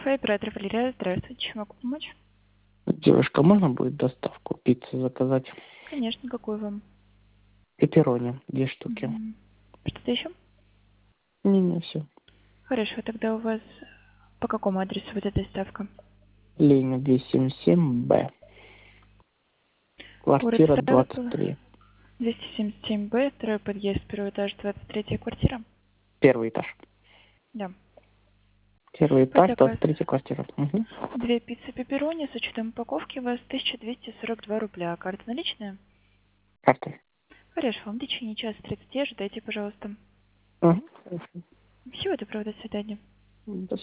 Оператор Валерия, здравствуйте, чем могу помочь? Девушка, можно будет доставку пиццы заказать? Конечно, какую вам? Пепперони, 2 штуки. Мгм. Что-то еще? Не, все. Хорошо, тогда у вас по какому адресу будет доставка? Ленина 277Б. Город Квартира Ставрополь, 23. 277Б, второй подъезд, первый этаж, 23 квартира. Первый этаж. Да. Первый Под этаж, заказ 23 квартира. Угу. 2 пиццы пепперони с учетом упаковки у вас 1242 рубля. Карта наличная? Карта. Хорошо, вам в течение часа 30 ожидайте, пожалуйста. Угу. Всего доброго, до свидания. До